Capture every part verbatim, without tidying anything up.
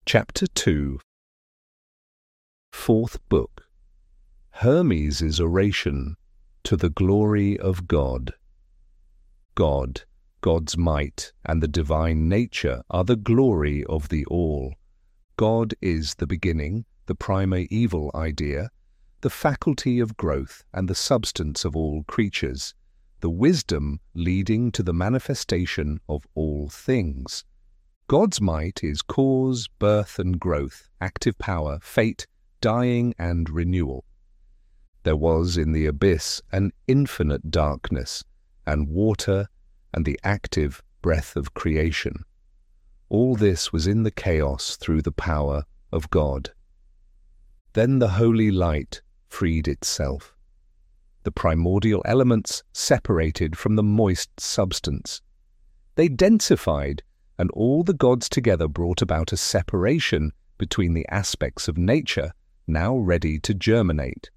Chapter two. Fourth Book. Hermes' Oration to the Glory of God. God, God's might, and the divine nature are the glory of the all. God is the beginning, the primeval idea, the faculty of growth and the substance of all creatures, the wisdom leading to the manifestation of all things. God's might is cause, birth and growth, active power, fate, dying and renewal. There was in the abyss an infinite darkness, and water, and the active breath of creation. All this was in the chaos through the power of God. Then the holy light freed itself. The primordial elements separated from the moist substance. They densified, and all the gods together brought about a separation between the aspects of nature now ready to germinate.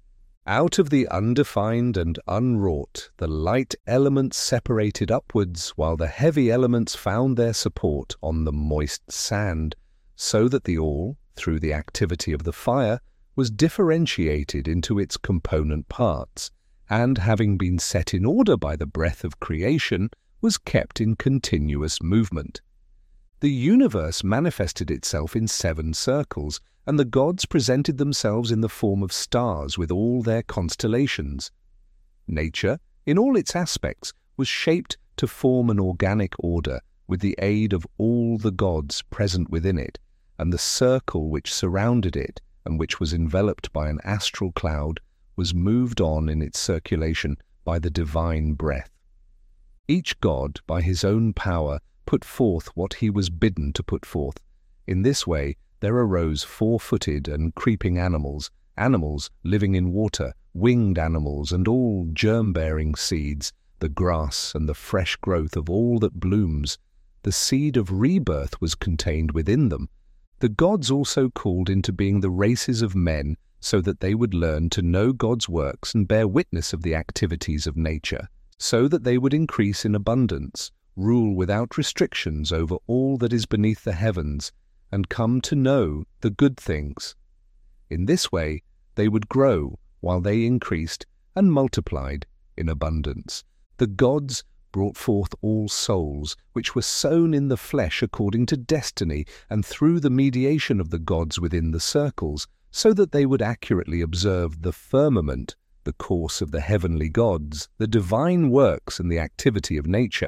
Out of the undefined and unwrought, the light elements separated upwards, while the heavy elements found their support on the moist sand, so that the all, through the activity of the fire, was differentiated into its component parts, and having been set in order by the breath of creation, was kept in continuous movement. The universe manifested itself in seven circles, and the gods presented themselves in the form of stars with all their constellations. Nature, in all its aspects, was shaped to form an organic order with the aid of all the gods present within it, and the circle which surrounded it, and which was enveloped by an astral cloud, was moved on in its circulation by the divine breath. Each god, by his own power, put forth what he was bidden to put forth. In this way there arose four-footed and creeping animals, animals living in water, winged animals, and all germ-bearing seeds, the grass and the fresh growth of all that blooms. The seed of rebirth was contained within them. The gods also called into being the races of men, so that they would learn to know God's works and bear witness of the activities of nature, so that they would increase in abundance, rule without restrictions over all that is beneath the heavens, and come to know the good things. In this way they would grow while they increased and multiplied in abundance. The gods brought forth all souls, which were sown in the flesh according to destiny, and through the mediation of the gods within the circles, so that they would accurately observe the firmament, the course of the heavenly gods, the divine works and the activity of nature,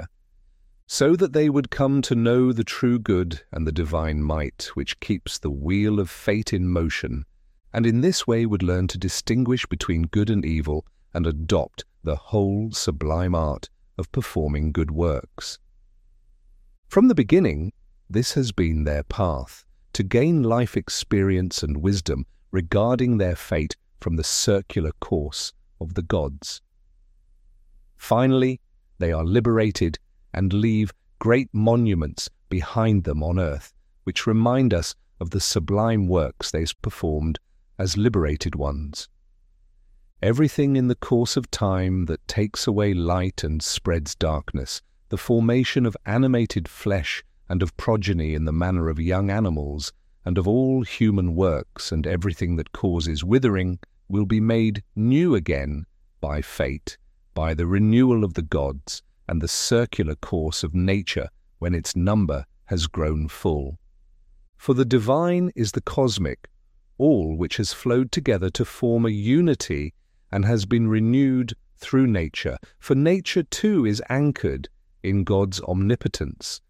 so that they would come to know the true good and the divine might which keeps the wheel of fate in motion, and in this way would learn to distinguish between good and evil and adopt the whole sublime art of performing good works. From the beginning, this has been their path, to gain life experience and wisdom regarding their fate from the circular course of the gods. Finally, they are liberated and leave great monuments behind them on earth, which remind us of the sublime works they performed as liberated ones. Everything in the course of time that takes away light and spreads darkness, the formation of animated flesh and of progeny in the manner of young animals, and of all human works and everything that causes withering, will be made new again by fate, by the renewal of the gods, and the circular course of nature when its number has grown full. For the divine is the cosmic, all which has flowed together to form a unity and has been renewed through nature, for nature too is anchored in God's omnipotence,